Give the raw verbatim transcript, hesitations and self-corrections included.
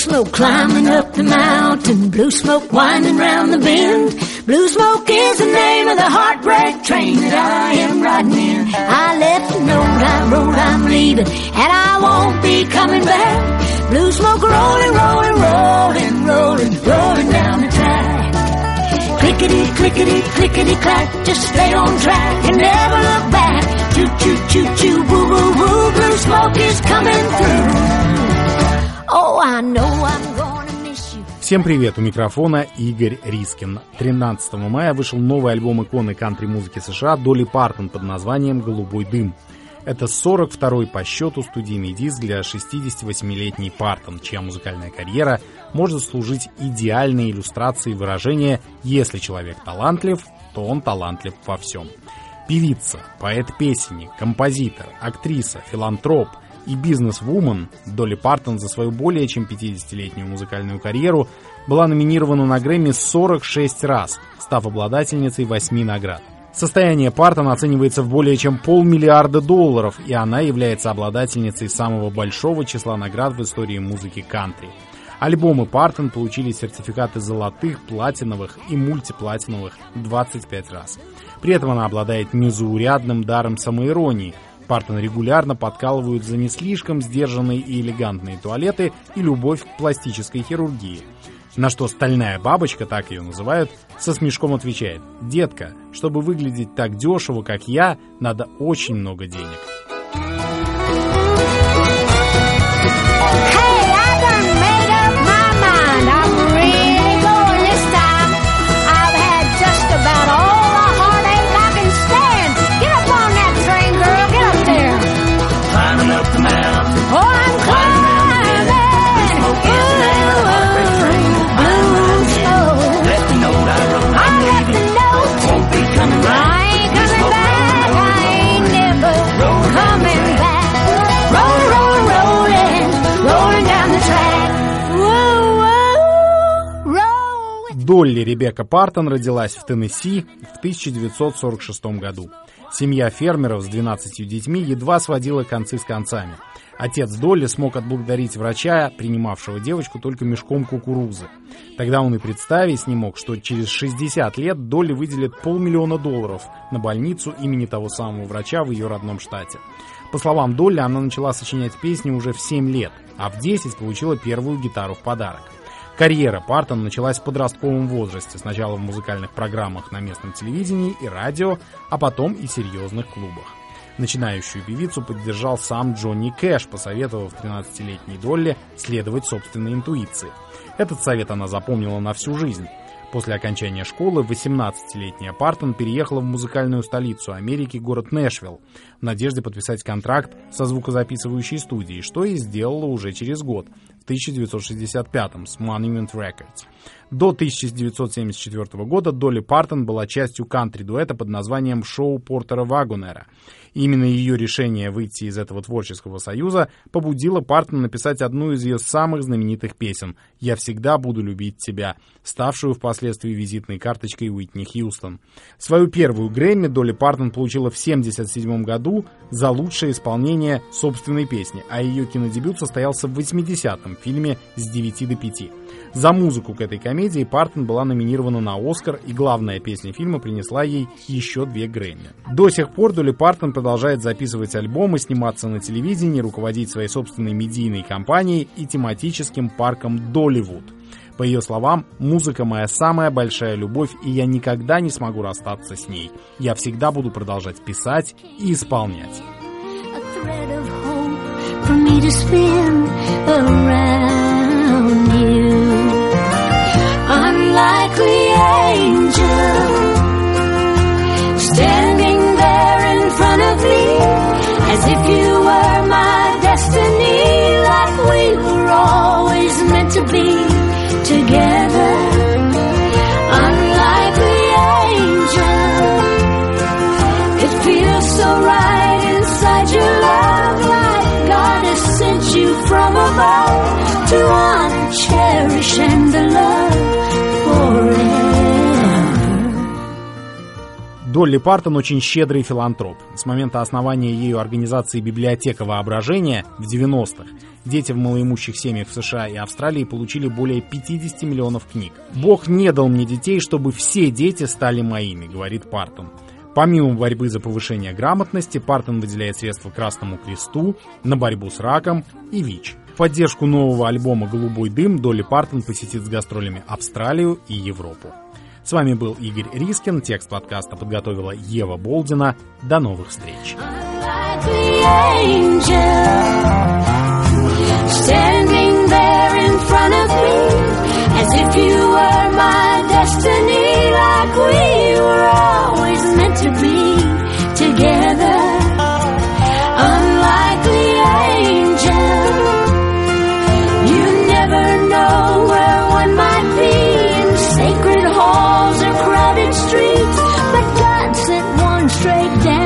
smoke climbing up the mountain, blue smoke winding round the bend. Blue smoke is the name of the heartbreak train that I am riding in. I left a note, I wrote I'm leaving, and I won't be coming back. Blue smoke rolling, rolling, rolling, rolling, rolling down the track. Clickety, clickety, clickety clack, just stay on track and never look back. Choo choo choo choo, woo woo woo, blue smoke is coming through. Oh, I know I'm gonna miss you. Всем привет, у микрофона Игорь Рискин. тринадцатого мая вышел новый альбом иконы кантри-музыки США Долли Партон под названием «Голубой дым». Это сорок второй по счету студийный диск для шестидесятивосьмилетней Партон, чья музыкальная карьера может служить идеальной иллюстрацией выражения «если человек талантлив, то он талантлив во всем». Певица, поэт-песенник, композитор, актриса, филантроп и бизнес-вумен Долли Партон за свою более чем пятидесятилетнюю музыкальную карьеру была номинирована на Грэмми сорок шесть раз, став обладательницей восьми наград. Состояние Партон оценивается в более чем полмиллиарда долларов, и она является обладательницей самого большого числа наград в истории музыки кантри. Альбомы Партон получили сертификаты золотых, платиновых и мультиплатиновых двадцать пять раз. При этом она обладает незаурядным даром самоиронии. Партон регулярно подкалывают за не слишком сдержанные и элегантные туалеты и любовь к пластической хирургии. На что стальная бабочка, так ее называют, со смешком отвечает: «Детка, чтобы выглядеть так дешево, как я, надо очень много денег». Долли Ребекка Партон родилась в Теннесси в тысяча девятьсот сорок шестом году. Семья фермеров с двенадцатью детьми едва сводила концы с концами. Отец Долли смог отблагодарить врача, принимавшего девочку, только мешком кукурузы. Тогда он и представить не мог, что через шестьдесят лет Долли выделит полмиллиона долларов на больницу имени того самого врача в ее родном штате. По словам Долли, она начала сочинять песни уже в семь лет, а в десять получила первую гитару в подарок. Карьера Партон началась в подростковом возрасте, сначала в музыкальных программах на местном телевидении и радио, а потом и серьезных клубах. Начинающую певицу поддержал сам Джонни Кэш, посоветовав тринадцатилетней Долли следовать собственной интуиции. Этот совет она запомнила на всю жизнь. После окончания школы восемнадцатилетняя Партон переехала в музыкальную столицу Америки, город Нэшвилл, в надежде подписать контракт со звукозаписывающей студией, что и сделала уже через год, в тысяча девятьсот шестьдесят пятом, с Monument Records. До тысяча девятьсот семьдесят четвёртого года Долли Партон была частью кантри-дуэта под названием «Шоу Портера Вагонера». Именно ее решение выйти из этого творческого союза побудило Партон написать одну из ее самых знаменитых песен «Я всегда буду любить тебя», ставшую впоследствии визитной карточкой Уитни Хьюстон. Свою первую Грэмми Долли Партон получила в семьдесят седьмом году за лучшее исполнение собственной песни, а ее кинодебют состоялся в восьмидесятом в фильме «С девяти до пяти». За музыку к этой комедии Партон была номинирована на «Оскар», и главная песня фильма принесла ей еще две Грэмми. До сих пор Долли Партон продолжает записывать альбомы, сниматься на телевидении, руководить своей собственной медийной компанией и тематическим парком «Долливуд». По ее словам, «Музыка — моя самая большая любовь, и я никогда не смогу расстаться с ней. Я всегда буду продолжать писать и исполнять». Unlikely angel, standing there in front of me, as if you were my destiny, like we were always meant to be together. Unlikely angel, it feels so right inside your love, like God has sent you from above to honor, cherish, and to love forever. Долли Партон очень щедрый филантроп. С момента основания ею организации «Библиотека воображения» в девяностых дети в малоимущих семьях в США и Австралии получили более пятьдесят миллионов книг. «Бог не дал мне детей, чтобы все дети стали моими», — говорит Партон. Помимо борьбы за повышение грамотности, Партон выделяет средства Красному Кресту, на борьбу с раком и ВИЧ. В поддержку нового альбома «Голубой дым» Долли Партон посетит с гастролями Австралию и Европу. С вами был Игорь Рискин. Текст подкаста подготовила Ева Болдина. До новых встреч. Straight down.